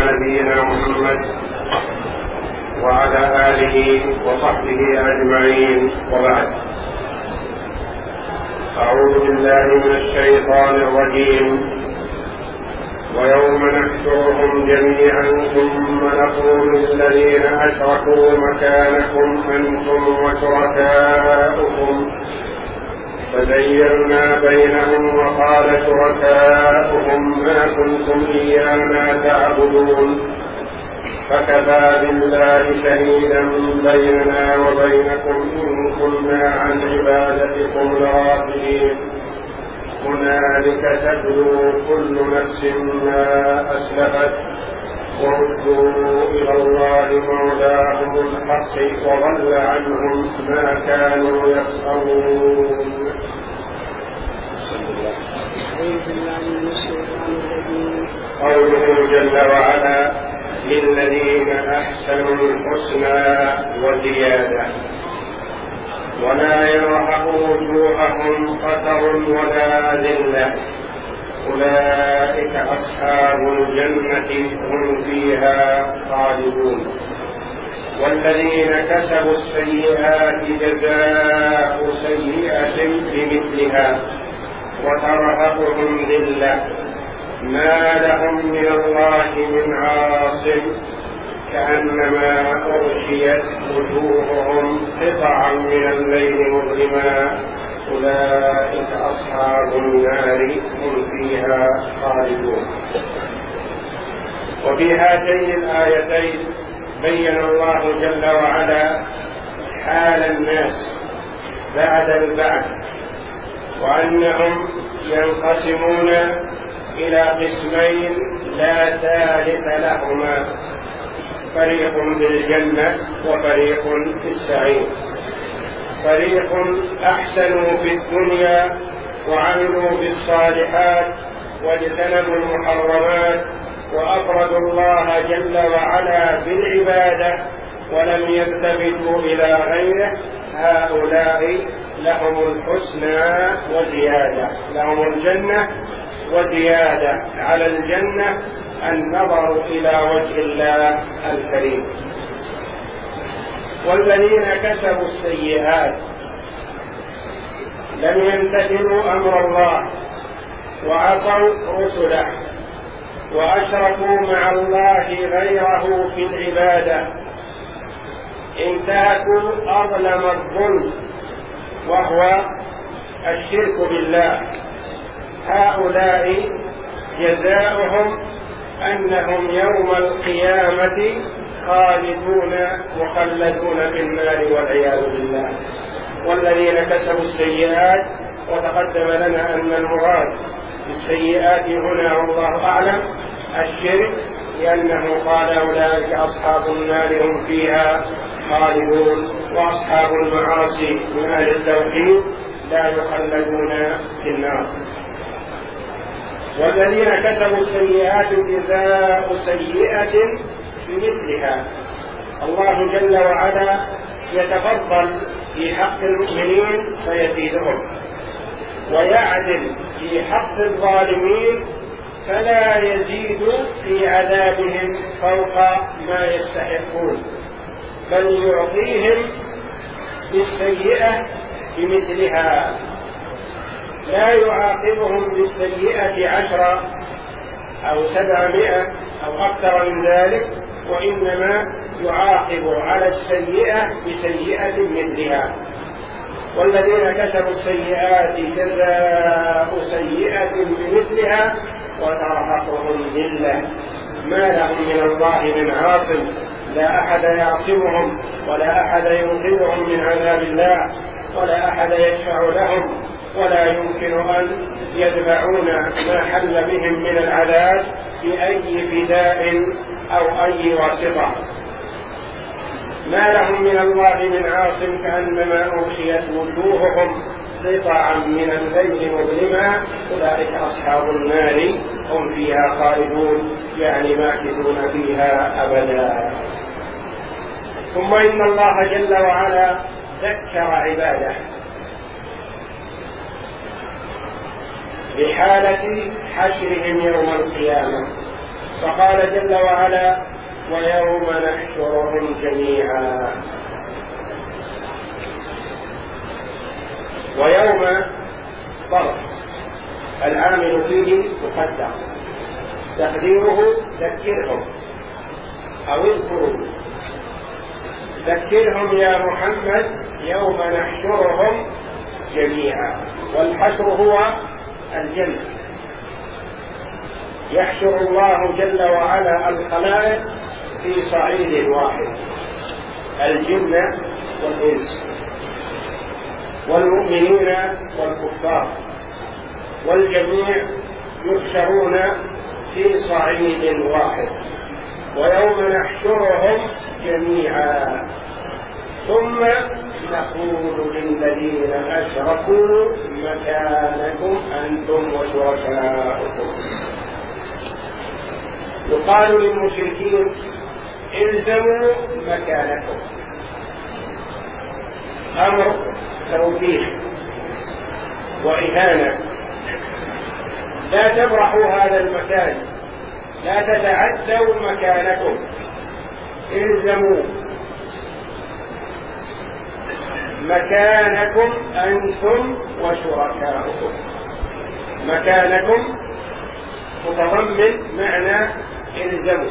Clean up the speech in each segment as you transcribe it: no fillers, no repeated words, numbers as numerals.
نبينا محمد وعلى آله وصحبه أجمعين، وبعد. أعوذ بالله من الشيطان الرجيم. ويوم نحشرهم جميعا ثم نقول للذين أشركوا مكانكم أنتم وشركاؤكم فزيّلنا بينهم وقال شركاؤهم ما كنتم إيانا تعبدون فكفى بالله شهيدا بيننا وبينكم إن كنا عن عبادتكم لغافلين هنالك تبلو كل نفس ما أسلفت وردوا إلى الله مولاهم الحق وضل عنهم ما كانوا يفترون. قوله جل وعلا: للذين أحسنوا الحسنى وزيادة ولا يرهق وجوههم قتر ولا ذلة أولئك أصحاب الجنة هم فيها خالدون. والذين كسبوا السيئات جزاء سيئة بمثلها وترهقهم ذلة ما لهم من الله من عاصم كأنما أغشيت وجوههم قطعا من الليل مظلما أولئك أصحاب النار هم فيها خالدون. وفي هاتين الآيتين بين الله جل وعلا حال الناس بعد البعث، وأنهم ينقسمون إلى قسمين لا ثالث لهما: فريق بالجنة وفريق في السعير. فريق أحسنوا في الدنيا وعملوا بالصالحات واجتنبوا المحرمات وأفردوا الله جل وعلا بالعبادة ولم يلتفتوا إلى غيره، هؤلاء لهم الحسنى وزيادة، لهم الجنة وزيادة على الجنة النظر إلى وجه الله الكريم. والذين كسبوا السيئات لم يمتثلوا أمر الله وعصوا رسله وأشركوا مع الله غيره في العبادة، انتهكوا أظلم الظلم وهو الشرك بالله، هؤلاء جزاؤهم أنهم يوم القيامة خالدون مخلدون في النار والعياذ بالله. والذين كسبوا السيئات، وتقدم لنا أن المراد بالسيئات هنا والله أعلم الشرك، لأنه قال أولئك أصحاب النار هم فيها خالدون، وأصحاب المعاصي من أهل التوحيد لا يخلدون في النار. والذين كسبوا السيئات جزاء سيئة بمثلها. الله جل وعلا يتفضل في حق المؤمنين فيزيدهم، ويعدل في حق الظالمين فلا يزيد في عذابهم فوق ما يستحقون، بل يعطيهم بالسيئة بمثلها، لا يعاقبهم بالسيئة 10 أو 700 أو أكثر من ذلك، وإنما يعاقب على السيئة بسيئة مثلها. والذين كسبوا السيئات جزاء سيئة بمثلها وترهقهم ذلة ما لهم من الله من عاصم، لا أحد يعصمهم ولا أحد ينقذهم من عذاب الله ولا أحد يشفع لهم، ولا يمكن أن يدفعون ما حل بهم من العذاب بأي فداء أو أي واسطة. ما لهم من الله من عاصم كأنما أغشيت وجوههم قطعا من الليل مظلما أولئك أصحاب النار هم فيها خالدون، يعني ماكثون فيها أبدا. ثم إن الله جل وعلا ذكر عباده بحالة حشرهم يوم القيامة، فقال جل وعلا: ويوم نحشرهم جميعا. ويوم ظرف العامل فيه مقدر، تقديره ذكرهم أو اذكروا، ذكرهم يا محمد يوم نحشرهم جميعا. والحشر هو الجمع، يحشر الله جل وعلا الخلائق في صعيد واحد، الجن والإنس والمؤمنين والكفار، والجميع يحشرون في صعيد واحد. ويوم نحشرهم جميعا ثم نقول للذين أشركوا مكانكم أنتم وشركاؤكم. يقال للمشركين: الزموا مكانكم، أمر توبيخ وإهانة، لا تبرحوا هذا المكان، لا تتعدوا مكانكم، الزموا مكانكم أنتم وشركاؤكم. مكانكم متضمن معنى الزموا،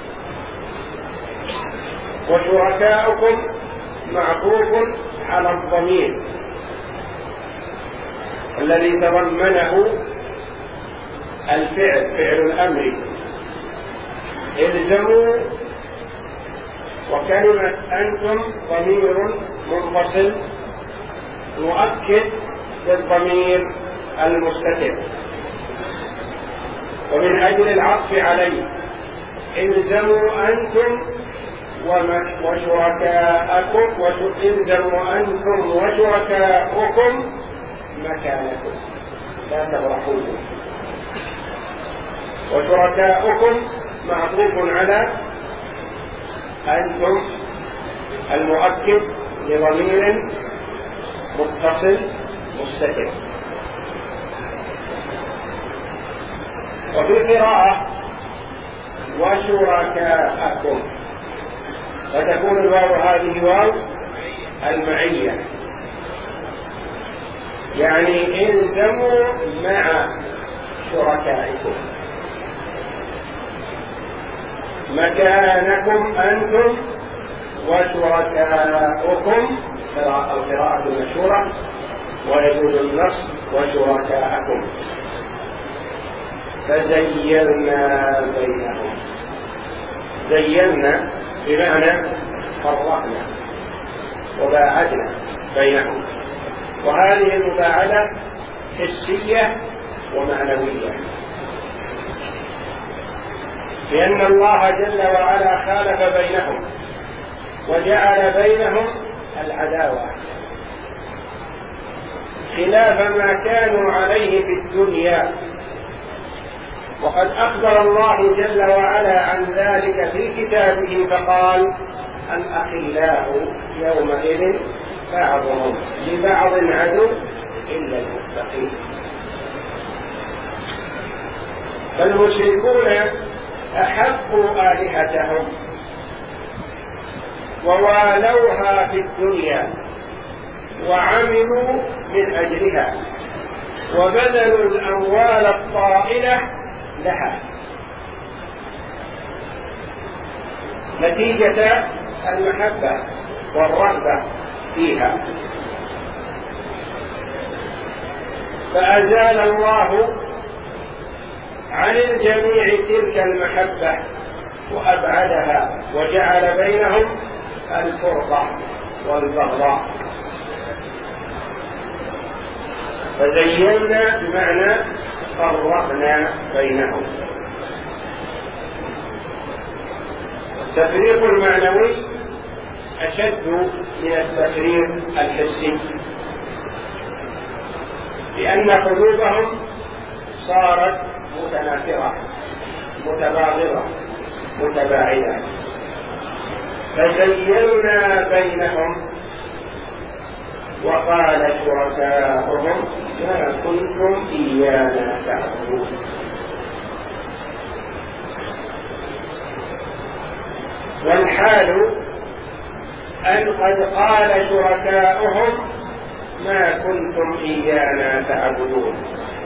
وشركاؤكم معطوف على الضمير الذي تضمنه الفعل، فعل الأمر، الزموا. وكلمة أنتم ضمير منفصل مؤكد للضمير المستتر، ومن أجل العطف عليه الزموا أنتم وشركاءكم، الزموا أنتم وشركاؤكم مكانكم، لا تبرحوه. وشركاؤكم معطوف على أنتم المؤكد لضمير متصل مستتر. وفي قراءة وشركاءكم، فتكون الواو هذه واو المعية، يعني الزموا مع شركائكم مكانكم أنتم وشركاؤكم، القراءة المشهورة، ويجوز النصب وشركاءكم. فزيّلنا بينهم، زيّلنا بمعنى فرقنا وباعدنا بينهم، وهذه المباعدة حسية ومعنوية، لأن الله جل وعلا خالف بينهم وجعل بينهم العداوة خلاف ما كانوا عليه في الدنيا. وقد أخبر الله جل وعلا عن ذلك في كتابه فقال: الأخلاء يومئذ بعضهم لبعض عدو إلا المتقين. فالمشركون أحبوا آلهتهم ووالوها في الدنيا وعملوا من أجلها وبذلوا الأموال الطائلة لها نتيجة المحبة والرغبة فيها، فأزال الله عن الجميع تلك المحبة وأبعدها وجعل بينهم الفرقة والبغضاء. فزينا بمعنى فرقنا بينهم. التفريق المعنوي أشد من التفريق الحسي، لأن قلوبهم صارت متنافرة متباغضة متباعدة. فزينا بينهم وقال شركاؤهم ما كنتم إيانا تعبدون. والحال أن قد قال شركاؤهم ما كنتم إيانا تعبدون،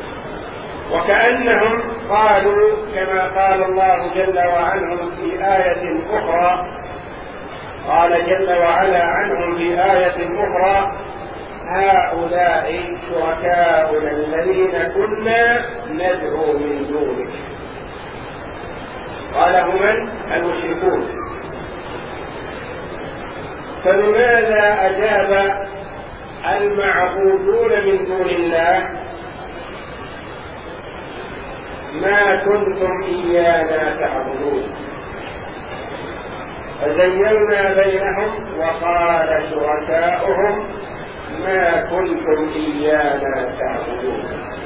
وكأنهم قالوا كما قال الله جل وعلا في آية أخرى، قال جل وعلا عنهم في آية أخرى: هؤلاء شركاؤنا الذين كنا ندعو من دونك. قاله من؟ المشركون. فلماذا أجاب المعبودون من دون الله ما كنتم إيانا تعبدون؟ فزيّلنا بينهم وقال شركاؤهم ما كنتم إيانا تعبدون.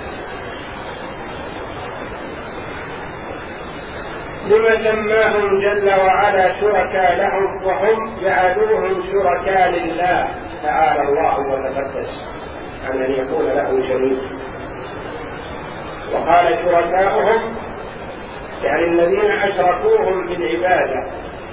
لما سماهم جل وعلا شركاء لهم وهم جعلوهم شركاء لله تعالى الله وتقدس عن أن يكون له شريك. وقال شركاؤهم يعني الذين أشركوهم بالعبادة.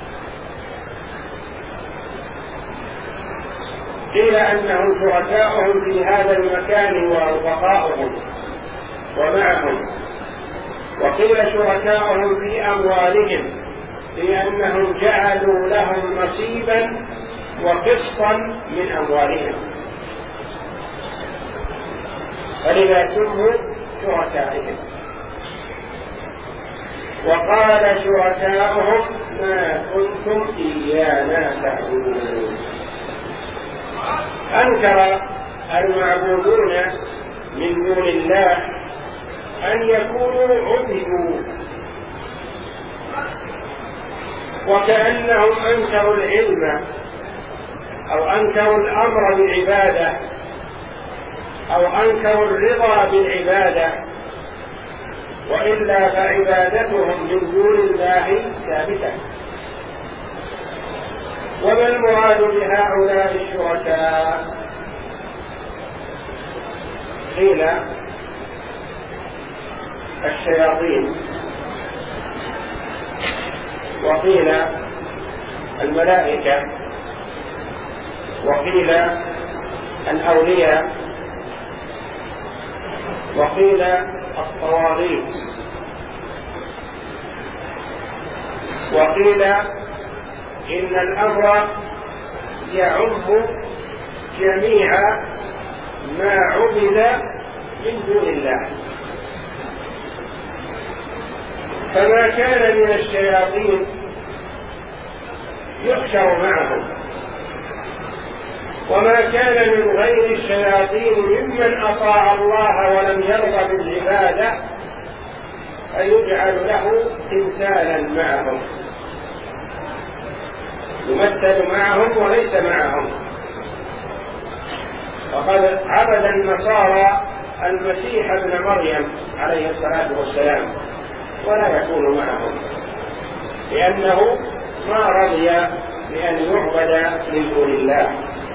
قيل أنهم شركاؤهم في هذا المكان ورفقاؤهم ومعهم، وقيل شركاؤهم في أموالهم لأنهم جعلوا لهم نصيبا وقسطا من أموالهم، فلذا سموا شركائهم. وقال شركاؤهم ما كنتم إيانا تعبدون. أنكر المعبودون من دون الله أن يكونوا عبدوا، وكأنهم أنكروا العلم أو أنكروا الأمر بالعبادة أو أنكروا الرضا بالعبادة، وإلا فعبادتهم من دون الله ثابتة. وما المراد بهؤلاء الشركاء؟ قيل الشياطين، وقيل الملائكة، وقيل الأولياء، وقيل الطواغيت، وقيل إن الأمر يعم جميع ما عبد من دون الله. فما كان من الشياطين يحشر معهم، وما كان من غير الشياطين ممن أطاع الله ولم يرضى بالعبادة فيجعل له تمثالا معهم، يمثل معهم وليس معهم. وقد عبد النصارى المسيح ابن مريم عليه الصلاة والسلام ولا يكون معهم، لأنه ما رضي بأن يعبد من دون الله.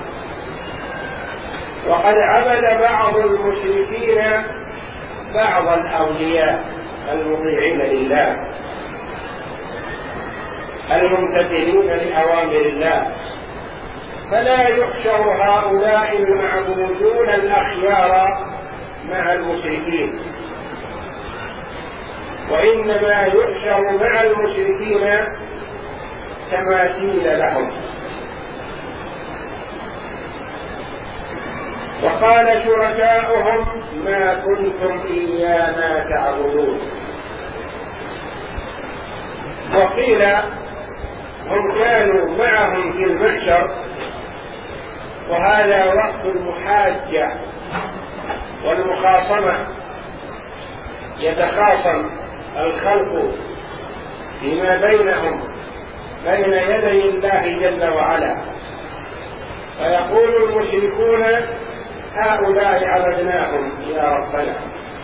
وقد عبد بعض المشركين بعض الأولياء المطيعين لله الممتثلين لأوامر الله، فلا يحشر هؤلاء المعبودون الأخيار مع المشركين، وإنما يحشر مع المشركين تماثيل لهم. وقال شركاؤهم ما كنتم إيانا تعبدون. وقيل هم كانوا معهم في المحشر، وهذا وقت المحاجة والمخاصمة، يتخاصم الخلق فيما بينهم بين يدي الله جل وعلا، فيقول المشركون هؤلاء عبدناهم يا ربنا،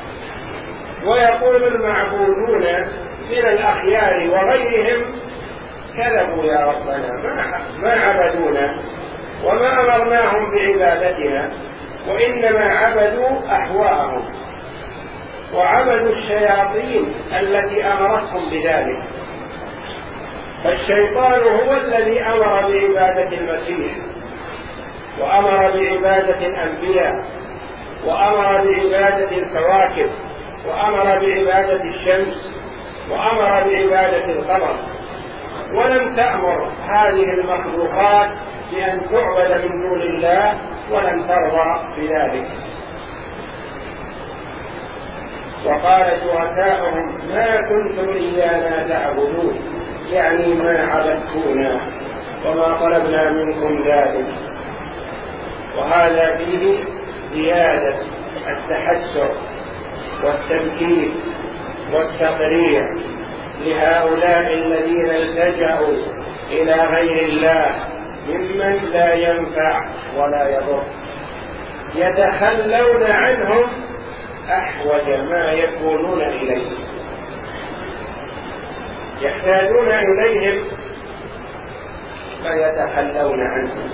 ويقول المعبودون من الأخيار وغيرهم كذبوا يا ربنا، ما عبدونا وما أمرناهم بعبادتنا، وإنما عبدوا أهواءهم وعبدوا الشياطين التي أمرتهم بذلك. فالشيطان هو الذي أمر بعبادة المسيح، وأمر بعبادة الأنبياء، وأمر بعبادة الكواكب، وأمر بعبادة الشمس، وأمر بعبادة القمر، ولم تأمر هذه المخلوقات بأن تعبد من دون الله، ولم ترضى بذلك. وقال شركاؤهم ما كنتم إيانا تعبدون، يعني ما عبدتونا وما طلبنا منكم ذلك. وهذا فيه زيادة التحسر والتمكين والتقريع لهؤلاء الذين التجأوا إلى غير الله ممن لا ينفع ولا يضر، يتخلون عنهم أحوج ما يكونون إليه، يحتاجون إليهم فيتخلون عنهم.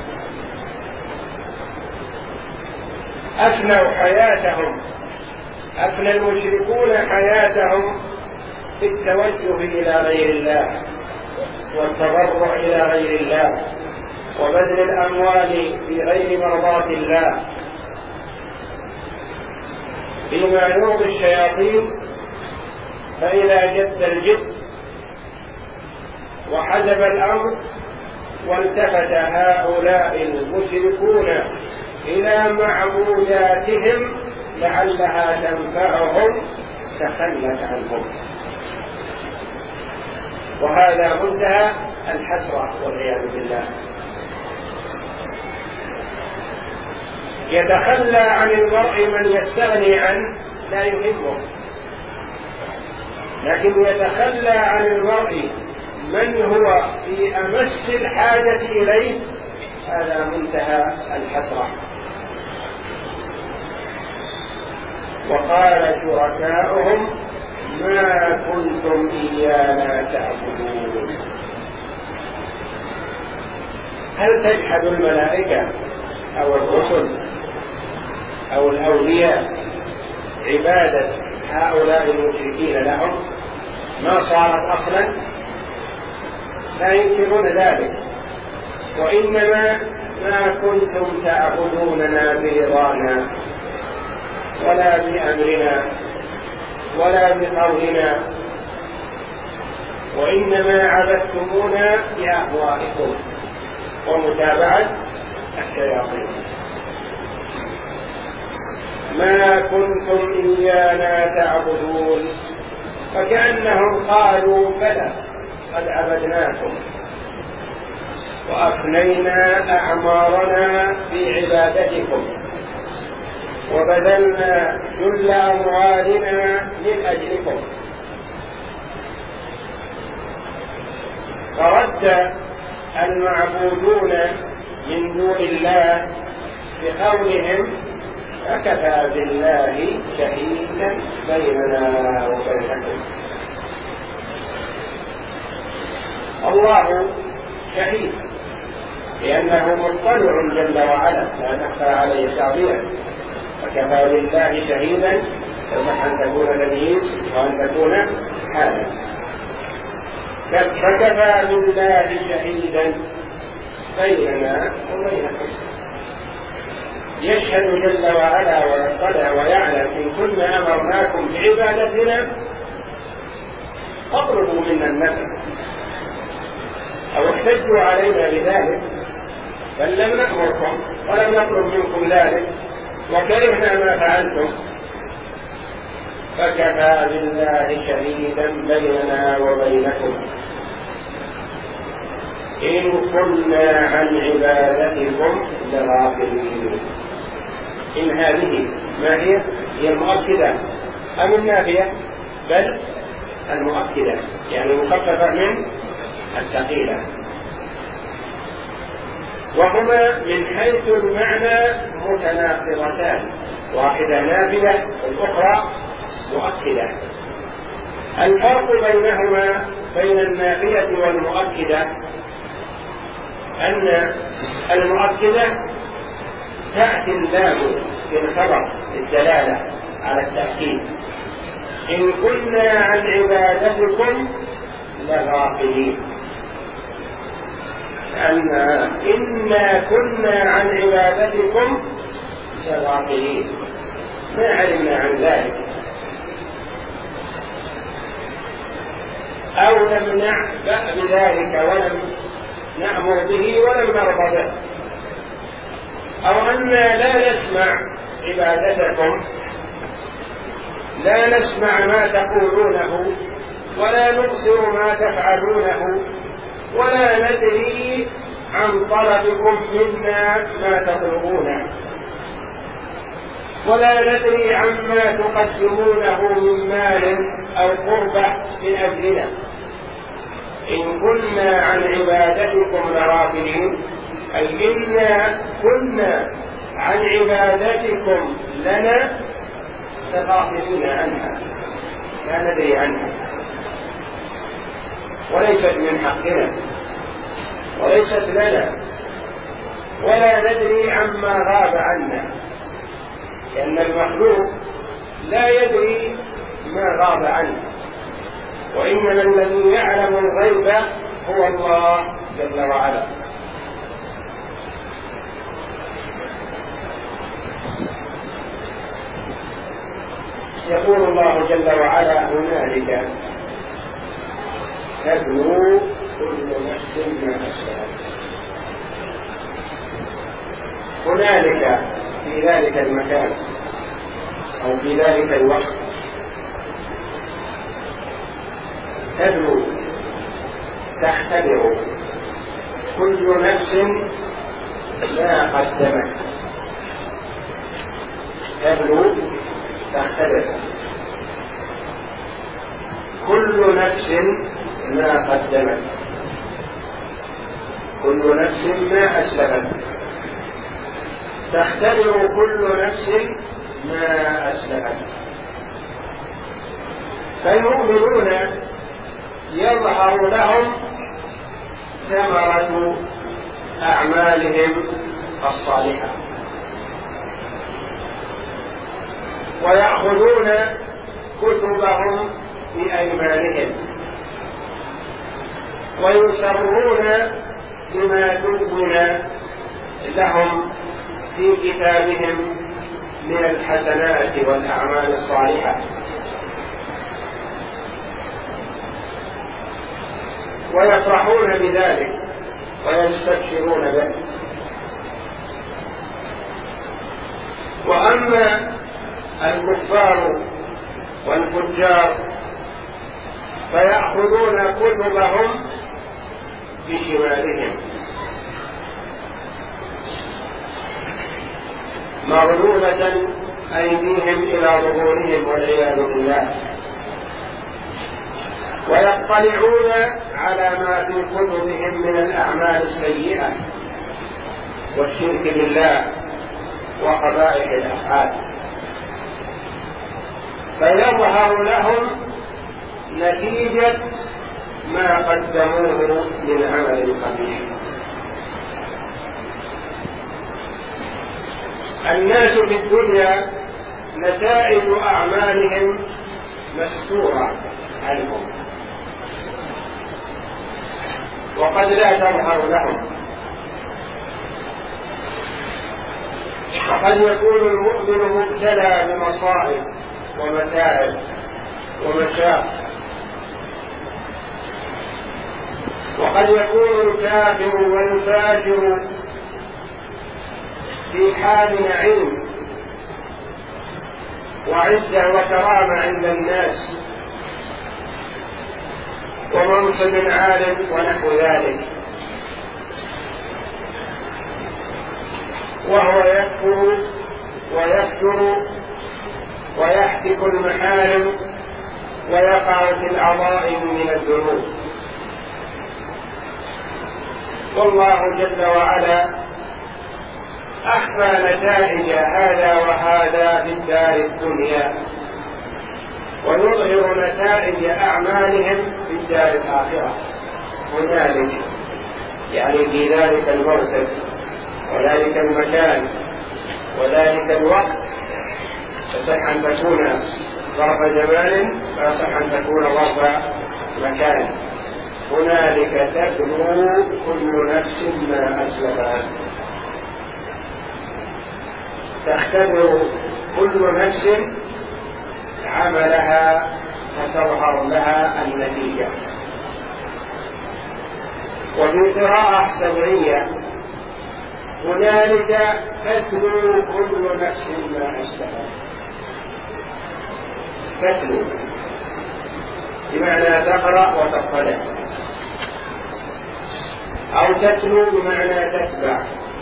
أفنوا حياتهم، أفنى المشركون حياتهم في التوجه إلى غير الله والتضرع إلى غير الله وبذل الأموال في غير مرضاة الله فيما يرضي الشياطين. فإذا جد الجد وحجب الأمر والتفت هؤلاء المشركون إلى معبوداتهم لعلها تنفعهم تخلت عنهم. وهذا منتهى الحسرة والعياذ بالله. يتخلى عن المرء من يستغني عنه لا يهمه، لكن يتخلى عن المرء من هو في أمس الحاجة إليه، هذا منتهى الحسرة. وقال شركاؤهم ما كنتم إيانا تعبدون. هل تجحد الملائكة أو الرسل أو الأولياء عبادة هؤلاء المشركين لهم؟ ما صارت أصلا، لا ينكرون ذلك، وإنما ما كنتم تعبدوننا برضانا ولا بأمرنا ولا بقولنا، وإنما عبدتمونا بأهوائكم ومتابعة الشياطين. ما كنتم إيانا تعبدون، فكأنهم قالوا بلى قد عبدناكم وأفنينا أعمارنا في عبادتكم وبذلنا جل أموالنا من أجلكم. فرد المعبودون من دون الله بقولهم فكفى بالله شهيدا بيننا وبينكم. الله شهيد لأنه مطلع جل وعلا لا نخفى عليه تعبيرا، فكفى بالله شهيدا يصح أن تكون تمييز وأن تكون حالا. فكفى بالله شهيدا بيننا وبينكم، يشهد جل وعلا ويطلع ويعلم إن كنا أمرناكم بعبادتنا فاطلبوا منا النفع أو احتجوا علينا بذلك، بل لم نأمركم ولم نطلب منكم ذلك وكرهنا ما فعلتم. فكفى بالله شهيدا بيننا وبينكم إن كنا عن عبادتكم لغافلين. إن هذه ما هي؟ هي المؤكدة أم النافية؟ بل المؤكدة، يعني مخففة من الثقيلة. وهما من حيث المعنى متناقضتان، واحدة نافية والأخرى مؤكدة. الفرق بينهما بين النافية والمؤكدة أن المؤكدة تأتي اللام في الخبر الدلالة على التأكيد، إن كنا عن عبادتكم لغافلين، أن إنا كنا عن عبادتكم غافلين، ما علمنا عن ذلك، أو لم نعبأ بذلك ولم نأمر به ولم نرضى به، أو أننا لا نسمع عبادتكم، لا نسمع ما تقولونه ولا نبصر ما تفعلونه ولا ندري عن طلبكم منا ما تطلبونه ولا ندري عما تقدمونه من مال أو قربة من أجلنا، إن كنا عن عبادتكم لغافلين، أي إنا كنا عن عبادتكم لنا لغافلين عنها، لا ندري عنها، وليست من حقنا وليست لنا، ولا ندري عما غاب عنا، لأن المخلوق لا يدري ما غاب عنه، وإنما الذي يعلم الغيب هو الله جل وعلا. يقول الله جل وعلا: هنالك تبلو كل نفس ما أسلمت. هنالك في ذلك المكان أو في ذلك الوقت تبلو تختبر كل نفس ما قدمت، تبلو تختبر كل نفس ما قدمت، كل نفس ما أسلفت، تختبر كل نفس ما أسلفت. فالمؤمنون يظهر لهم ثمرة أعمالهم الصالحة، ويأخذون كتبهم بأيمانهم، ويسرون بما دون لهم في كتابهم من الحسنات والأعمال الصالحة، ويفرحون بذلك ويستبشرون به. وأما الكفار والفجار فيأخذون كتبهم بشمالهم مغلولة أيديهم إلى ظهورهم والعياذ بالله، ويطلعون على ما في كتبهم من الأعمال السيئة والشرك بالله وقبائح الأفعال، فيظهر لهم نتيجة ما قدموه من عمل قبيح. الناس في الدنيا نتائج أعمالهم مستورة عنهم وقد لا تظهر لهم، وقد يكون المؤمن مبتلى بمصائب ومتاعب ومشاق، وقد يكون الكافر والفاجر في حال نعيم وعزة وكرامة عند الناس ومنصب عال ونحو ذلك، وهو يكفر ويكفر ويحتك المحارم ويقع في العظائم من الذنوب. والله جل وعلا أخفى نتائج هذا وهذا في الدار الدنيا، ويظهر نتائج أعمالهم في الدار الآخرة. هنالك يعني في ذلك الموقف وذلك المكان وذلك الوقت، فصح أن تكون ظرف زمان ويصح أن تكون ظرف مكان. هنالك تبلو كل نفس ما أسلفت. تختبر كل نفس عملها فتظهر لها النتيجة. وفي قراءة سبعية هنالك تتلو كل نفس ما أسلفت. تتلو بمعنى تقرأ وتطلع، أو تتلو بمعنى تتبع.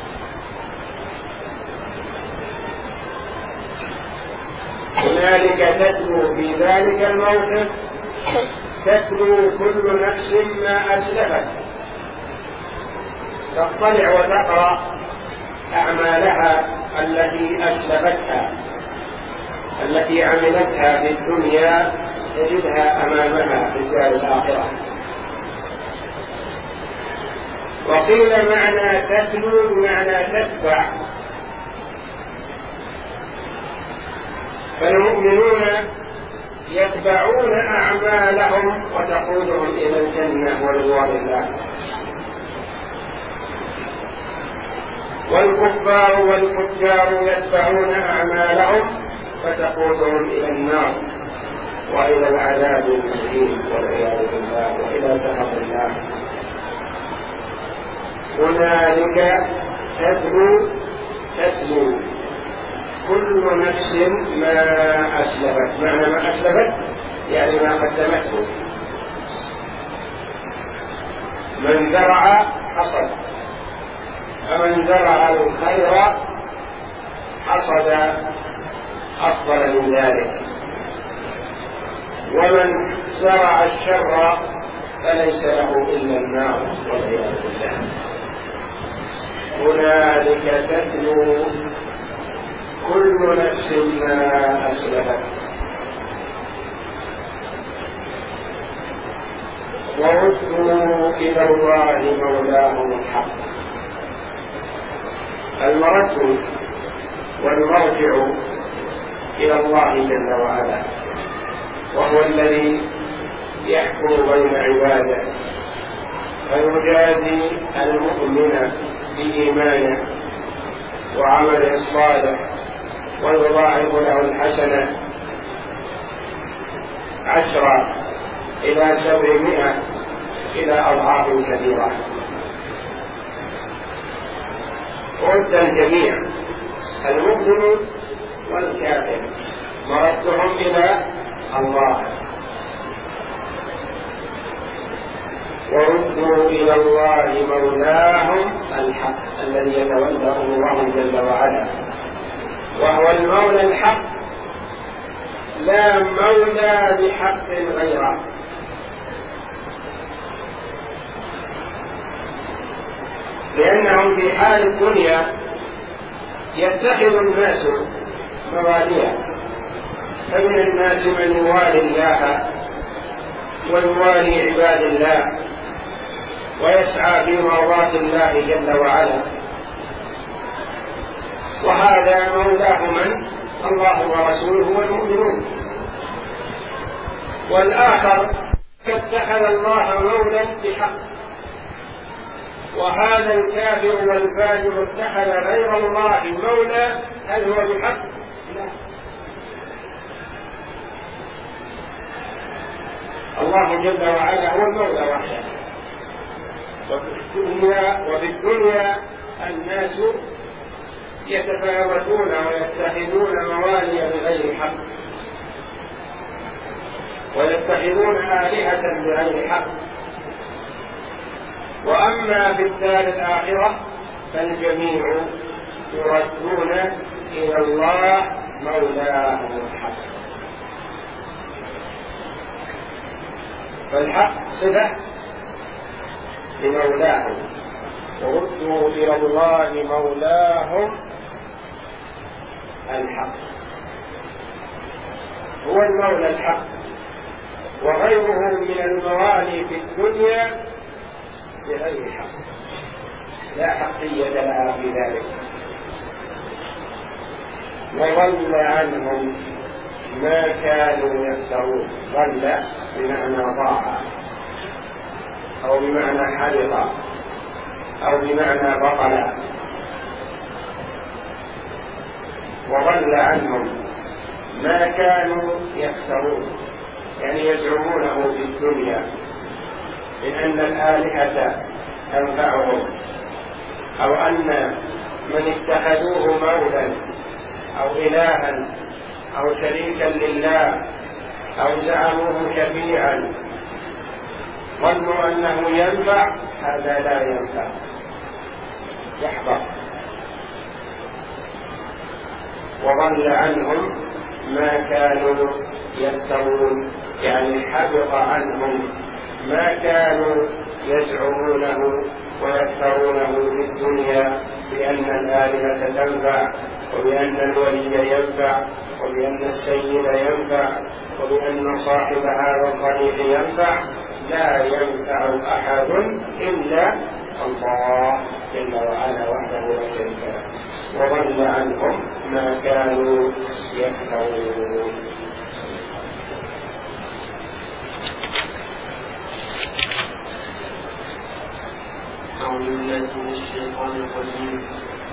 هنالك تتلو في ذلك الموقف، تتلو كل نفس ما أسلفت، تطلع وتقرأ أعمالها التي أسلفتها، التي عملتها في الدنيا تجدها أمامها في الدار الآخرة. وقيل معنى تتلو بمعنى تتبع، فالمؤمنون يتبعون أعمالهم وتقودهم إلى الجنة ورضوان الله، والكفار والفجار يتبعون أعمالهم فتقودهم إلى النار وإلى العذاب المهين والعياذ بالله وإلى سخط الله. هنالك تتلو كل نفس ما أسلفت. معنى ما أسلفت يعني ما قدمته. من زرع حصد، فمن زرع الخير حصد أفضل من ذلك، ومن زرع الشر فليس له إلا النار والعياذ بالله. هنالك تتلو كل نفس ما أسلفت. وردوا إلى الله مولاهم الحق. المرد والمرجع إلى الله جل وعلا، وهو الذي يحكم بين عباده فيجازي المؤمن بإيمانه وعمله الصالح ويضاعف له الحسنة 10 إلى 700 إلى أضعاف كثيرة. رد الجميع المؤمن والكافر مردهم إلى الله. وردوا إلى الله مولاهم الحق الذي يتولاه الله جل وعلا، وهو المولى الحق لا مولى بحق غيره. لأنهم في حال الدنيا يتخذ الناس مواليا، فمن الناس من يوالي الله ويوالي عباد الله ويسعى في مرضاة الله جل وعلا، وهذا مولاه من؟ الله ورسوله والمؤمنون. والآخر اتخذ الله مولا بحق، وهذا الكافر والفاجر اتخذ غير الله مولا. هل هو بحق؟ لا. الله جل وعلا هو المولى وحده. وفي الدنيا الناس يتفاوتون ويتخذون موالي بغير حق، ويتخذون آلهة بغير حق. وأما في الدار الآخرة فالجميع يردون إلى الله مولاهم الحق. فالحق صفة لمولاهم، وردوا إلى الله مولاهم الحق. هو المولى الحق، وغيره من الموالي في الدنيا بغير حق، لا حقية لها في ذلك. وضل عنهم ما كانوا يفترون. ضل بمعنى ضاع. أو بمعنى حرق أو بمعنى بطل. وضل عنهم ما كانوا يفترون، يعني يزعمونه في الدنيا من أن الآلهة تنفعهم، أو أن من اتخذوه مولا أو إلها أو شريكا لله أو زعموه شفيعا ظنوا أنه ينفع، هذا لا ينفع، يحبط. وضل عنهم ما كانوا يفترون، يعني حبط عنهم ما كانوا يزعمونه ويفترونه في الدنيا بأن الآلهة تنفع، وبأن الولي ينفع، وبأن السيد ينفع، وبأن صاحب هذا الطريق ينفع. لا ينفع أحد إلا الله جل وعلا وحده لا شريك له. وضل عنهم ما كانوا يفترون. أعوذ بالله من الشيطان الرجيم.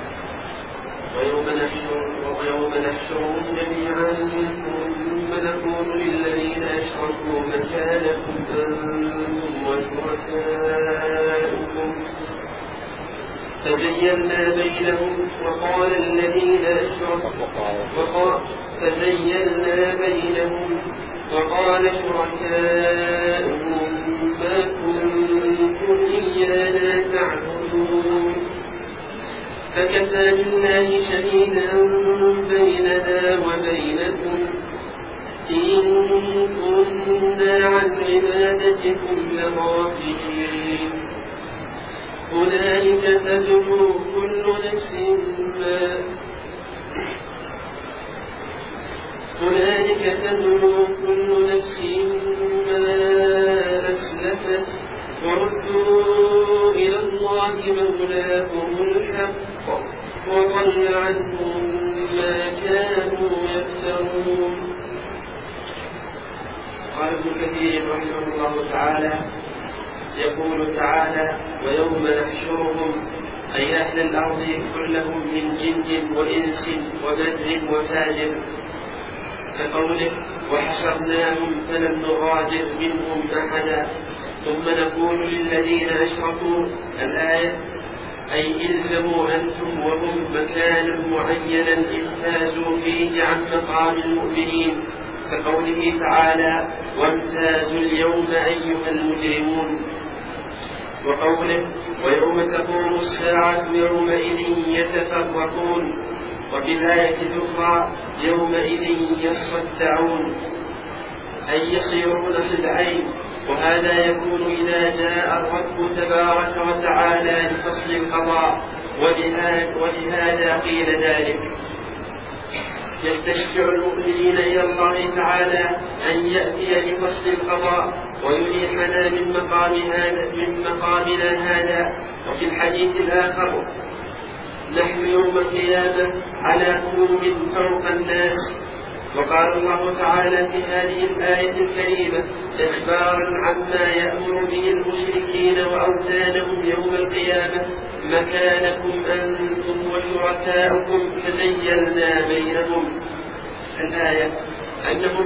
ويوم نحشرهم جميعا ثم نقول للذين أشركوا مكانكم أنتم وشركاؤكم فزيّلنا بينهم وقال الذين أشركوا وقال شركاؤهم ما كنتم إيانا تعبدون فكفى بالله شهيدا بيننا وبينكم إن كنا عن عبادتكم لغافلين. هنالك تدعو كل نفس ما أسلفت وردوا إلى الله مولاهم الحق وضل عنهم ما كانوا يفترون. قال ابن كثير رحمه الله تعالى: يقول تعالى: ويوم نحشرهم أي أهل الأرض كلهم من جن وإنس وبر وفاجر، كقوله: وحشرناهم فلم نغادر منهم أحدا. ثم نقول للذين أشركوا الآية أي إلزموا أنتم وهم مكانا معينا امتازوا فيه عن مقام المؤمنين، كقوله تعالى: وامتازوا اليوم أيها المجرمون. وقوله: ويوم تقوم الساعة يومئذ يتفرقون. وفي الآية الأخرى: يومئذ يصدعون أي يصيرون صدعين. وهذا يكون إذا جاء الرب تبارك وتعالى لفصل القضاء، ولهذا قيل ذلك. يستشفع المؤمنين إلى الله تعالى أن يأتي لفصل القضاء ويريحنا من مقامنا هذا. وفي الحديث الآخر: نحن يوم القيامة على قلوب فوق الناس. وقال الله تعالى في هذه الآية الكريمة إخبارا عما يأمر به المشركين وأوثانهم يوم القيامة: مكانكم أنتم وشركاؤكم فزيّلنا بينهم. الآية أنهم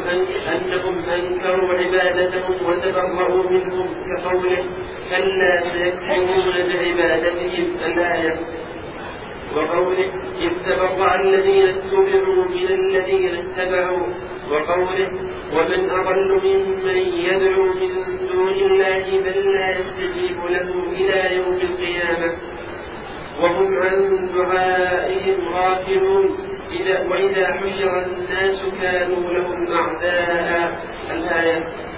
أنكروا عبادتهم وتبرؤوا منهم، كقوله: كلا سيكفرون بعبادتهم. الآية. وقوله: إذ تبرأ الذين اتبعوا من الذين اتبعوا. وقوله: ومن أضل ممن يدعو من دون الله من لا يستجيب له إلى يوم القيامة وهم عن دعائهم غافلون. وإذا حشر الناس كانوا لهم أعداء. الآية.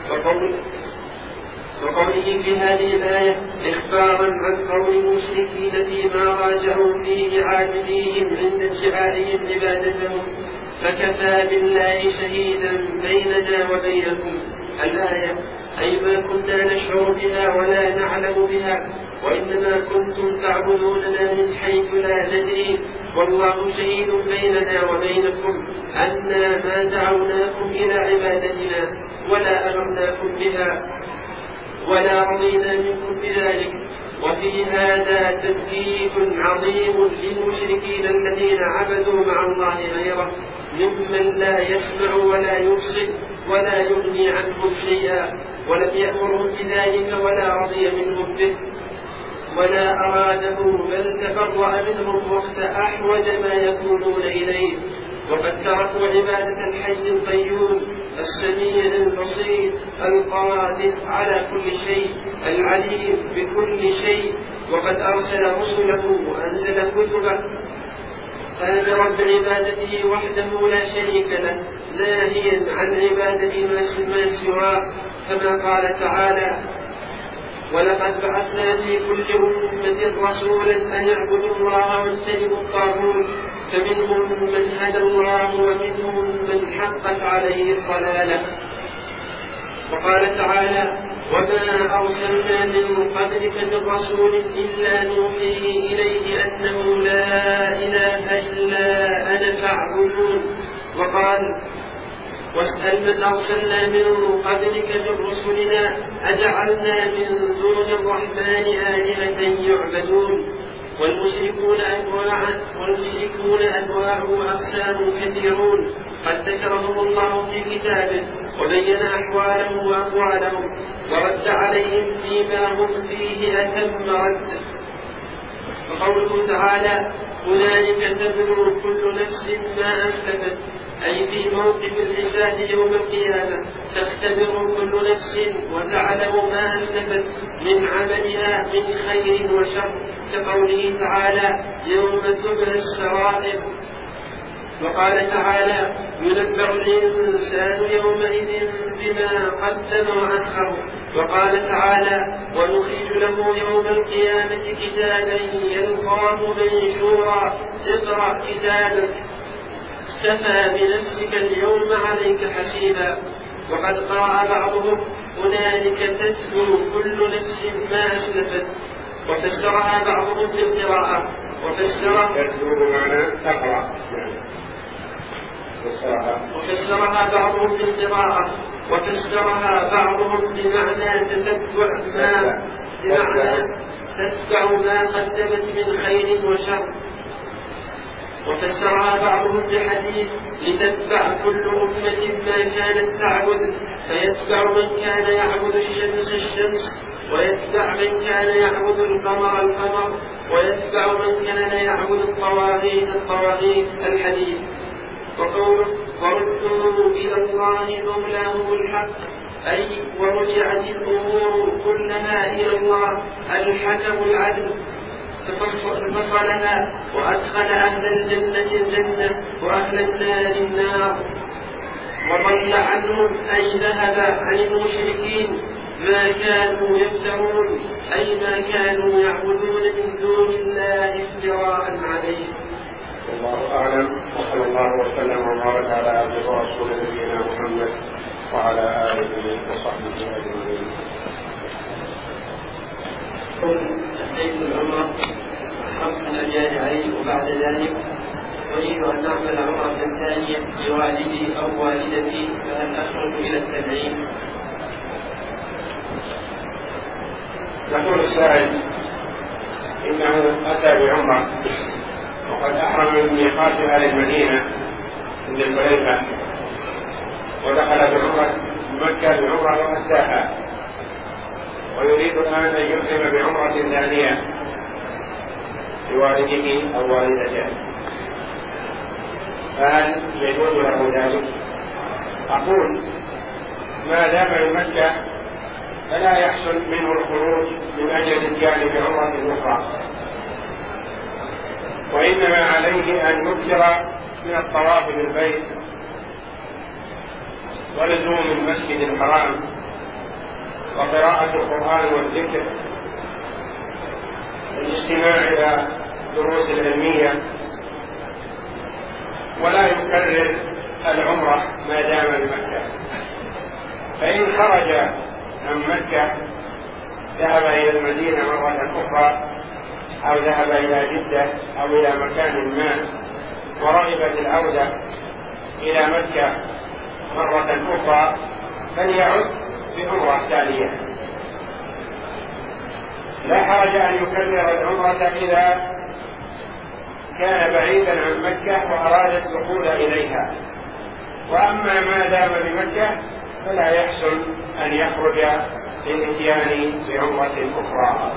وقوله في هذه الآية إخبارا عن قول المشركين فيما راجعوا فيه عابديهم عند ادعائهم عبادتهم: فكفى بالله شهيدا بيننا وبينكم. الآية. أي ما كنا نشعر بها ولا نعلم بها، وإنما كنتم تعبدوننا من حيث لا ندري، والله شهيد بيننا وبينكم أنا ما دعوناكم إلى عبادتنا ولا أمرناكم بها. ولا رضينا منكم بذلك. وفي هذا تذكير عظيم للمشركين الذين عبدوا مع الله غيره ممن لا يسمع ولا يبصر ولا يغني عنهم شيئا، ولم يأمرهم بذلك ولا رضي منهم به ولا أراده، بل تبرأ منهم وقت أحوج ما يكونون إليه. وقد تركوا عبادة الحي القيوم السميع البصير القادر على كل شيء العليم بكل شيء، وقد أرسل رسله وأنزل كتبه آمرا بعبادته وحده لا شريك له ناهيا عن عبادة ما سواه، كما قال تعالى: ولقد بعثنا في كل أمة رسولا أن يعبدوا الله واجتنبوا الطاغوت فمنهم من هدى الله ومنهم من حقت عليه الضلالة. وقال تعالى: وما أرسلنا من قبلك من رسول إلا نوحي إليه أنه لا إله إلا أنا فاعبدون. وقال: واسأل من أرسلنا من قبلك من رسلنا أجعلنا من دون الرحمن آلهة يعبدون. والمشركون أنواع وأقسام كثيرون قد ذكرهم الله في كتابه وبين أحوالهم وأقوالهم ورد عليهم فيما هم فيه أتم رد. وقوله تعالى: هنالك تبلو كل نفس ما أسلفت، أي في موقف الحساب يوم القيامة تختبر كل نفس وتعلم ما أسلفت من عملها من خير وشر، كقوله تعالى: يوم تبلى السرائر. وقال تعالى: ينبأ الإنسان يومئذ بما قدم وأخر. وقال تعالى: ونخرج له يوم القيامة كتابا يلقاه منشورا اقرأ كتابك كفى بنفسك اليوم عليك حسيبا. وقد قرأ بعضهم: هنالك تتبع كل نفس ما أسلفت. وفسرها بعضهم بالقراءة وفسرها بعضهم بالقراءة وفسرها بعضهم بمعنى تتبع ما قدمت من خير وشر. وفسرها بعضهم بحديث: لتتبع كل أمة ما كانت تعبد، فيتبع من كان يعبد الشمس ويتبع من كان يعبد القمر ويتبع من كان يعبد الطواغيت الحديث. وقوله: وردوا إلى الله مولاهم الحق، أي ورجعت الأمور كلها إلى الله الحكم العدل، ففصلها وأدخل أهل الجنة الجنة وأهل النار النار، وضل عنهم أي ذهب عن المشركين ما كانوا يفترون، أي ما كانوا يعبدون من دون الله افتراء عليه. والله أعلم، وصلى الله وسلم وبارك على عبده ورسوله نبينا محمد وعلى آله وصحبه أجمعين. أتيت العمرة خمس أجازين، وبعد ذلك أريد أن أعمل عمرة ثانية لوالدي أو والدتي، فهل أخرج إلى التنعيم؟ يقول السائل إنه أتى بعمرة وقد أحرم من ميقات أهل المدينة عند الحليفة، ودخل بعمرة مكة بعمرة وأتاها، ويريد الآن أن يحرم بعمرة ثانية لوالده أو والدته، فهل يجوز له ذلك؟ أقول: ما دام بمكة فلا يحصل منه الخروج من أجل الاتيان بعمرة أخرى، وإنما عليه أن يكثر من الطواف بالبيت ولزوم المسجد الحرام وقراءة القرآن والذكر والاستماع إلى دروس العلمية، ولا يكرر العمرة ما دام بمكة. فإن خرج عن مكة ذهب إلى المدينة مرة أخرى أو ذهب إلى جدة أو إلى مكان ما ورغب العودة إلى مكة مرة أخرى، فليعد بعمرة ثانية لا حرج أن يكرر العمرة إذا كان بعيدا عن مكة وأراد الدخول إليها، وأما ما دام بمكة فلا يحسن أن يخرج للإتيان بعمرة أخرى.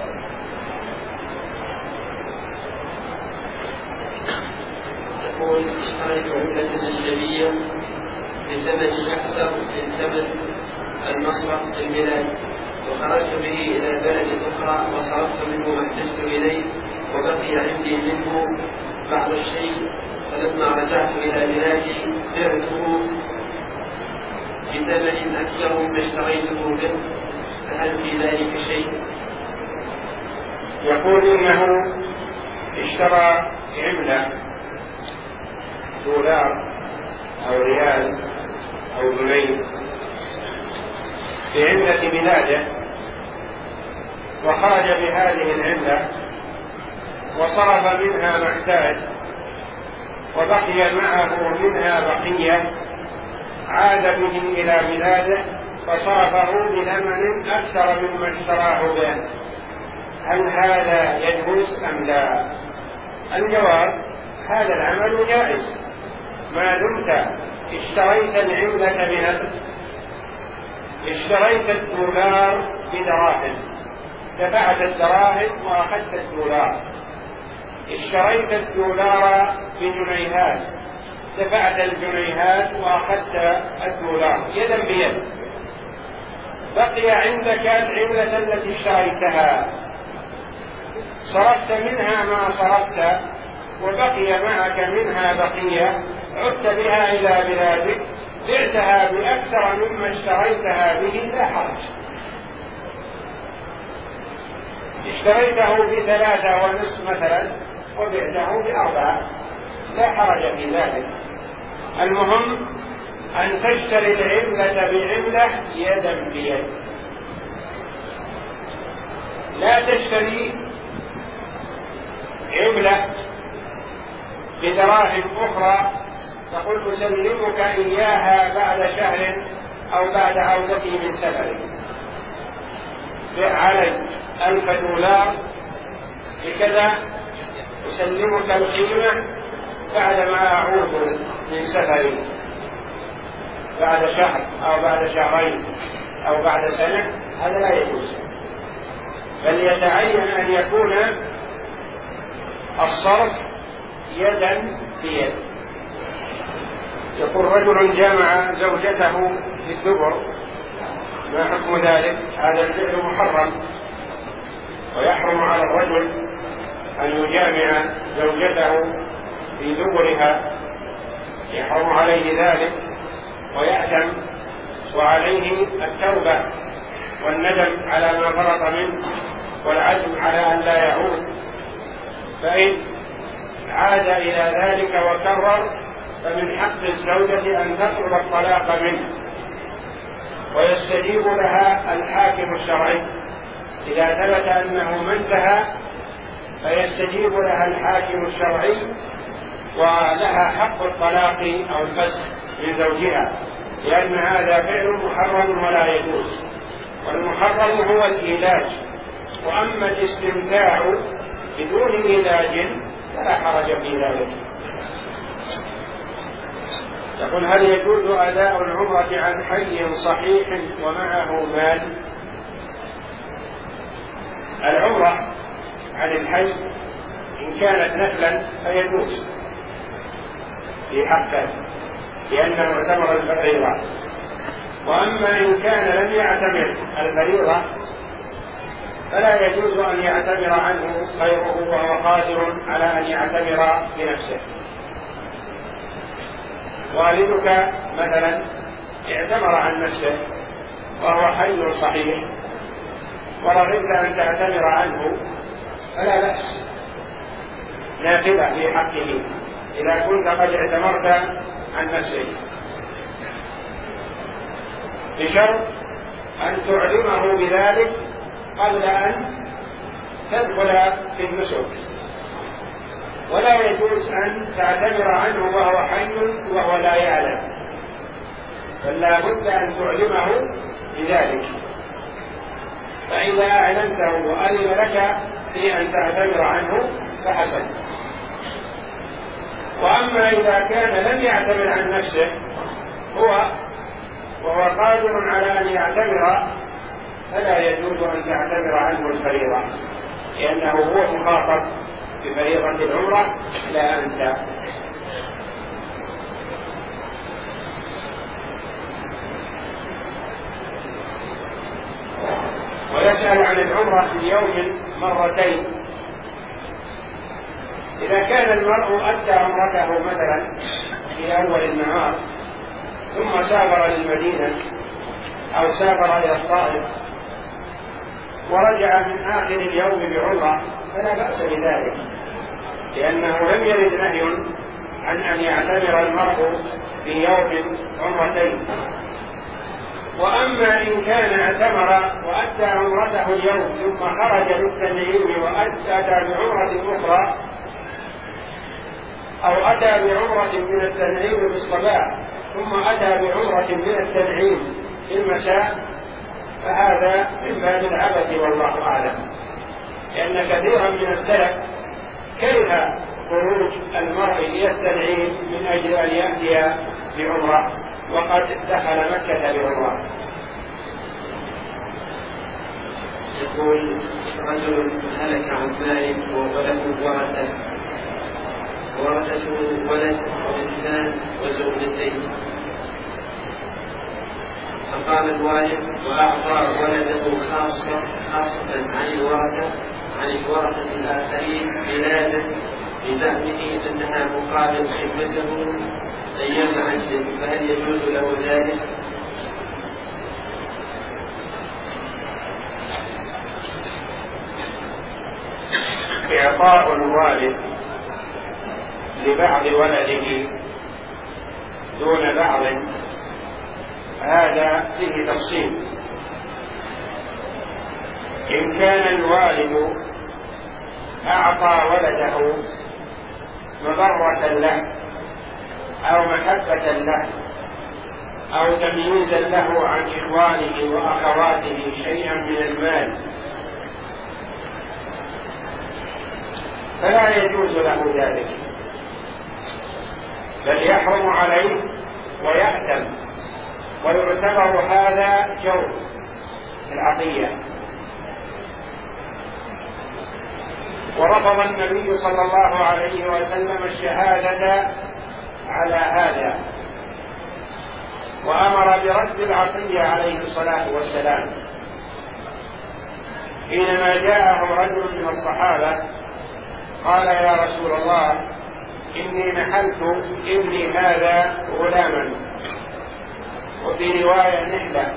يقول: اشتريت عملة أجنبية بثمن أكثر من ثمن المصرف في البلاد، وخرجت به إلى بلد أخرى وصرفت منه ما احتجت إليه، وبقي عندي منه بعض الشيء، فلما رجعت إلى بلادي بعته بثمن أكثر مما اشتريته به، فهل في ذلك شيء؟ يقول إنه اشترى عملة دولار أو ريال أو جنيه في عملة بلاده، وخرج بهذه العملة وصرف منها ما احتاج، وبقي معه منها بقية، عاد به إلى بلاده فصرفه بثمن أكثر مما اشتراه به، هل هذا يجوز أم لا؟ الجواب: هذا العمل جائز ما دمت اشتريت العملة بنفس، اشتريت الدولار بدراهم، دفعت الدراهم وأخذت الدولار، اشتريت الدولار بجنيهات، دفعت الجنيهات وأخذت الدولار يدا بيد، بقي عندك العملة التي اشتريتها، صرفت منها ما صرفت وبقي معك منها بقية، عدت بها إلى بلادك بعتها بأكثر مما اشتريتها به لا حرج. اشتريته ب3.5 مثلا وبعته ب4 لا حرج في ذلك. المهم أن تشتري العملة بعملة يدا بيد، لا تشتري عملة بدراهم أخرى تقول أسلمك إياها بعد شهر أو بعد عودتي من سفري، علي 1000 دولار بكذا، أسلمك القيمة بعد ما أعود من سفري بعد شهر أو بعد شهرين أو بعد سنة، هذا لا يجوز، بل يتعين أن يكون الصرف يدا بيد. يقول: رجل جامع زوجته في الدبر، ما حكم ذلك؟ هذا الفعل محرم، ويحرم على الرجل أن يجامع زوجته في دبرها، يحرم عليه ذلك ويأثم، وعليه التوبة والندم على ما فرط منه والعزم على أن لا يعود، فإن عاد إلى ذلك وكرر فمن حق الزوجة أن تطلب الطلاق منه، ويستجيب لها الحاكم الشرعي إذا ثبت أنه ما انتهى، فيستجيب لها الحاكم الشرعي ولها حق الطلاق أو الفسخ من زوجها، لأن هذا فعل محرم ولا يجوز، والمحرم هو الإيلاج، وأما الاستمتاع بدون علاج فلا حرج في ذلك. يقول: هل يجوز أداء العمرة عن حي صحيح ومعه مال؟ العمرة عن الحي إن كانت نفلا فيجوز في حقه لأنه اعتبر الفريضة، وأما إن كان لم يعتبر الفريضة فلا يجوز أن يعتبر عنه غيره وهو قادر على أن يعتبر بنفسه. والدك مثلا اعتبر عن نفسه وهو حي صحيح ورغبت أن تعتبر عنه فلا بأس، نافلة في حقه إذا كنت قد اعتمرت عن نفسك، بشرط أن تعلمه بذلك قبل أن تدخل في النسك، ولا يجوز أن تعتبر عنه وهو حي وهو لا يعلم، بل لا بد أن تعلمه بذلك. فإذا أعلمته وأذن لك في أن تعتمر عنه فحسن. وأما إذا كان لم يعتمر عن نفسه وهو قادر على أن يعتمر فلا يجوز أن تعتمر عنه الفريضة، لأنه هو مخاطب بفريضة العمرة لا أنت. ويسأل عن العمرة في يوم مرتين. إذا كان المرء أدى عمرته مثلا في أول النهار ثم سافر للمدينة أو سافر إلى الطائف ورجع من آخر اليوم بعمرة فلا بأس بذلك، لأنه لم يرد نهي عن أن يعتمر المرء في يوم عمرتين. وأما إن كان اعتمر وأدى عمرته اليوم ثم خرج للتنعيم وأتى بعمرة أخرى أو أتى بعمرة من التنعيم في الصباح ثم أتى بعمرة من التنعيم في المساء فهذا من باب العبث والله أعلم، لأن كثيرا من السلف كره خروج المرء إلى التنعيم من أجل أن يأتي بعمرة وقد دخل مكة بعمرة. يقول رجل هلك عن مال وله ورثته ولد وابنان وزوجتين، فقام الوالد وأعطى ولده خاصة عن الورثة الآخرين بلادا بزعمه أنها مقابل خدمته أيام عجز، فهل يجوز له ذلك؟ إعطاء الوالد لبعض ولده دون بعض هذا فيه تفصيل. إن كان الوالد أعطى ولده مضرة له أو محبة له أو تمييزا له عن إخوانه وأخواته شيئا من المال فلا يجوز له ذلك، بل يحرم عليه ويأثم، ويعتبر هذا جور في العطية. ورفض النبي صلى الله عليه وسلم الشهادة على هذا، وأمر برد العطية عليه الصلاة والسلام حينما جاءه رجل من الصحابة قال: يا رسول الله، إني نحلت ابني هذا غلاما، وفي رواية نحلة،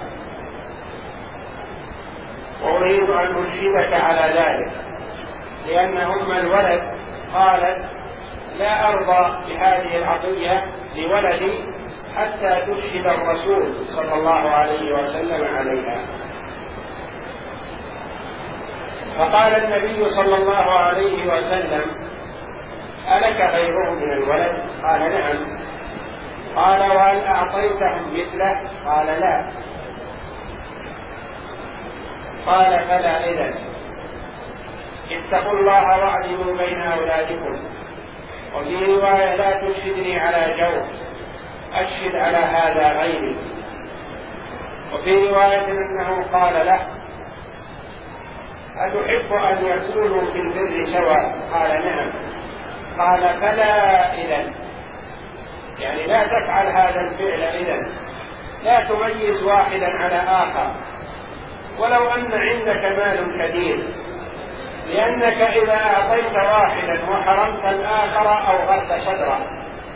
وأريد أن أنشدك على ذلك، لأن أم الولد قالت: لا أرضى بهذه العطية لولدي حتى تشهد الرسول صلى الله عليه وسلم عليها. فقال النبي صلى الله عليه وسلم: ألك غيره من الولد؟ قال: نعم. قال: وهل أعطيتهم مثله؟ قال: لا. قال: فلا إذن اتقوا الله واعدلوا بين أولادكم. وفي رواية: لا تشهدني على جور، أشهد على هذا غيري. وفي رواية أنه قال له: أتحب أن يكونوا في البر سواء؟ قال: نعم. قال: فلا إذن، يعني لا تفعل هذا الفعل إذن، لا تميز واحدا على آخر ولو أن عندك مال كثير، لأنك إذا أعطيت واحدا وحرمت الآخر أوغرت صدره.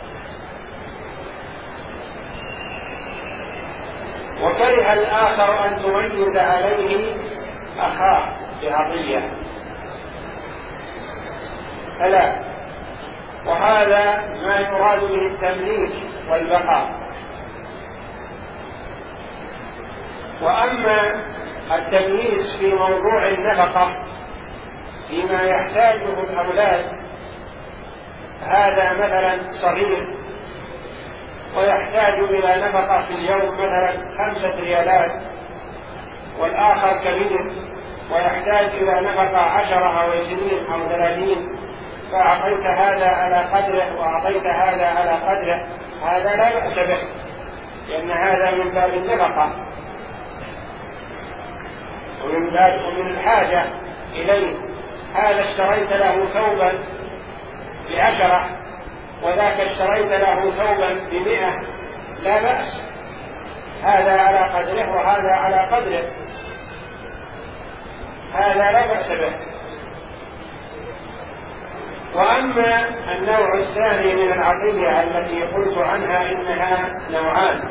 وكره الآخر أن تميز عليه أخاه بعطية، فلا. وهذا ما يراد به التمليك والبقاء. وأما التمييز في موضوع النفقة فيما يحتاجه الأولاد، هذا مثلا صغير ويحتاج إلى نفقة في اليوم مثلا 5 ريالات، والآخر كبير ويحتاج إلى نفقة 10 أو 20 أو 30، فأعطيت هذا على قدره وأعطيت هذا على قدره، هذا لا بأس به، لأن هذا من باب النفقة ومن الحاجة إليه. هذا اشتريت له ثوبا ب10 وذاك اشتريت له ثوبا ب100، لا بأس، هذا على قدره وهذا على قدره، هذا لا بأس به. وأما النوع الثاني من العطية التي قلت عنها إنها نوعان: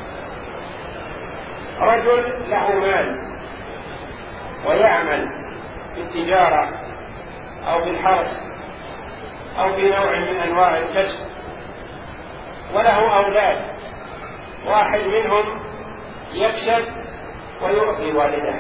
رجل له مال ويعمل في التجارة أو في الحرث أو في نوع من أنواع الكسب، وله أولاد، واحد منهم يكسب ويعطي والده،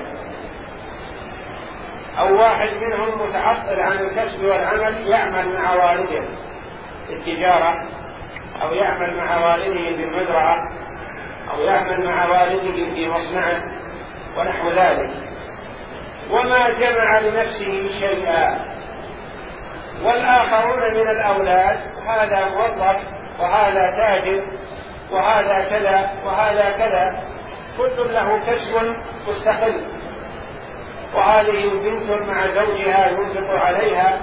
أو واحد منهم متعطل عن الكسب والعمل يعمل مع والده في التجارة، أو يعمل مع والده في المزرعة، أو يعمل مع والده في مصنعه ونحو ذلك، وما جمع لنفسه شيئا. والآخرون من الأولاد هذا موظف وهذا تاجر وهذا كذا وهذا كذا، كل له كسب مستقل، وهذه بنت مع زوجها ينفق عليها.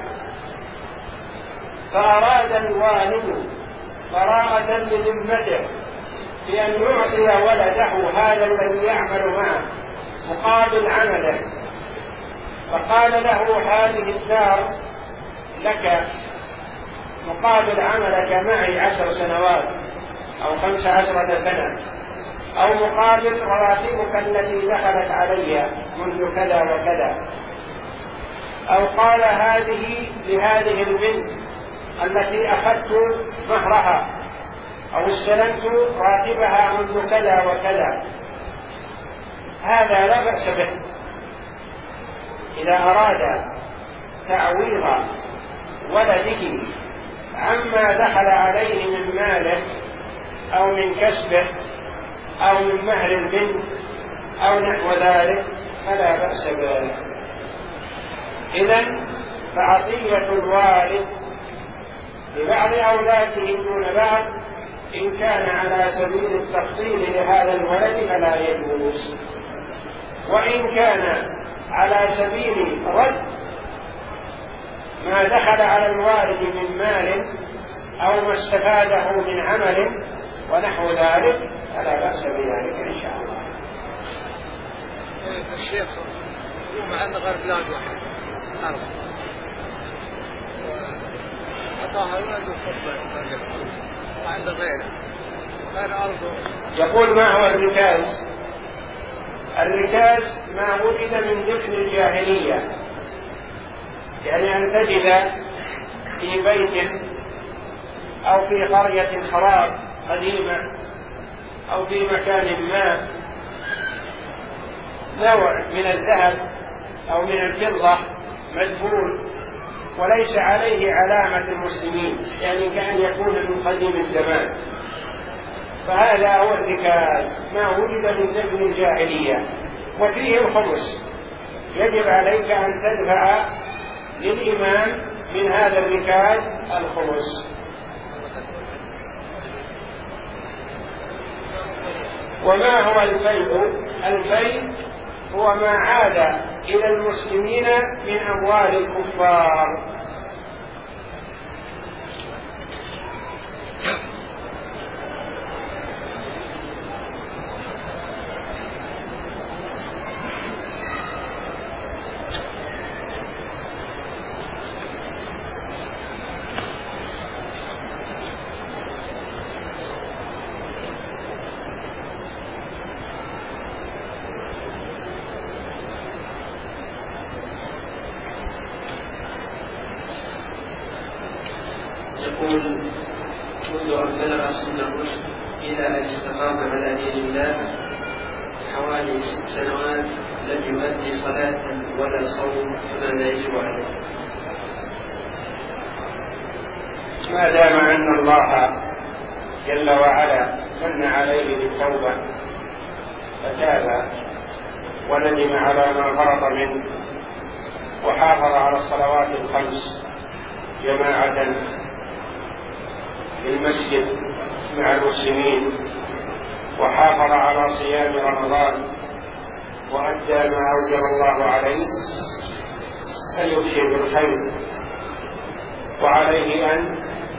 فأراد الوالد براءة لذمته بأن يعطي ولده هذا الذي يعمل معه مقابل عمله، فقال له: هذه الدار لك مقابل عملك معي 10 سنوات أو 15 سنة، أو مقابل رواتبك التي دخلت علي منذ كذا وكذا، أو قال: هذه لهذه البنت التي أخذت مهرها أو استلمت راتبها منذ كذا وكذا، هذا لا بأس به. إذا أراد تعويض ولده عما دخل عليه من ماله أو من كسبه أو من مهر البنت أو نحو ذلك فلا بأس به. إذن فعطية الوالد لبعض أولاده دون بعض إن كان على سبيل التفضيل لهذا الولد فلا يجوز، وإن كان على سبيل رد ما دخل على الوالد من مال أو ما استفاده من عمل ونحو ذلك فلا بأس بذلك إن شاء الله. الشيخ ما عنده غير بلاد واحد أرض أعطاها ولده فضل ما عنده غيره غير أرضه. يقول: ما هو الركاز؟ الركاز ما وجد من دفن الجاهلية، يعني أن تجد في بيت أو في قرية خراب قديمة أو في مكان ما نوع من الذهب أو من الفضة مدفون وليس عليه علامة المسلمين، يعني كأن يكون من قديم الزمان، فهذا هو الركاز، ما وجد من دفن الجاهلية، وفيه الخمس. يجب عليك أن تدفع للإمام من هذا الركاز الخمس. وما هو الفيء؟ الفيء هو ما عاد إلى المسلمين من أموال الكفار. يقول: منذ أن بلغ سن الرشد إلى أن استقام على دين الله حوالي 6 سنوات لم يؤدي صلاة ولا صوم، فماذا يجب عليه؟ ما دام أن الله جل وعلا من عليه بالتوبة فتاب وندم على ما فرط منه وحافظ على الصلوات الخمس جماعة في المسجد مع المسلمين، وحافظ على صيام رمضان وأدى ما أوجب الله عليه، فليبشر بالخير، وعليه أن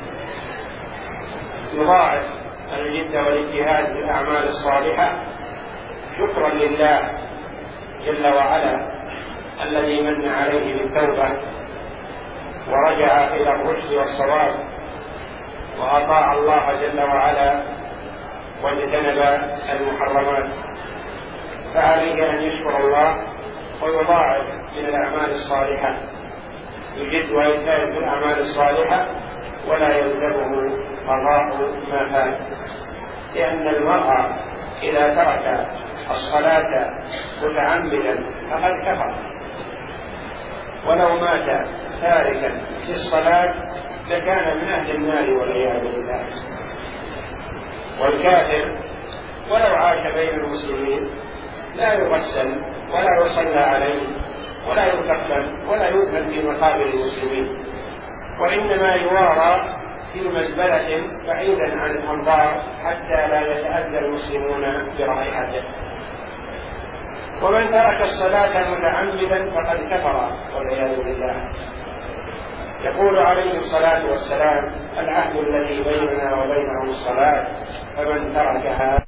يضاعف الجد والاجتهاد في الأعمال الصالحة شكرا لله جل وعلا الذي من عليه بالتوبة ورجع إلى الرشد والصواب وأطاع الله جل وعلا واجتنب المحرمات. فعليه أن يشكر الله ويضاعف من الأعمال الصالحة، يجد ويجتهد في الأعمال الصالحة ولا يلزمه قضاء ما فات، لأن المرء إذا ترك الصلاة متعمدا فقد كفر، ولو مات تاركا في الصلاة لكان من أهل النار والعياذ بالله. والكافر ولو عاش بين المسلمين لا يغسل ولا يصلى عليه ولا يكفن ولا يدفن في مقابر المسلمين، وإنما يوارى في مزبلة بعيدا عن الأنظار حتى لا يتأذى المسلمون برائحته. ومن ترك الصلاة متعمدا فقد كفر والعياذ بالله. يقول عليه الصلاة والسلام: العهد الذي بيننا وبينهم الصلاة، فمن تركها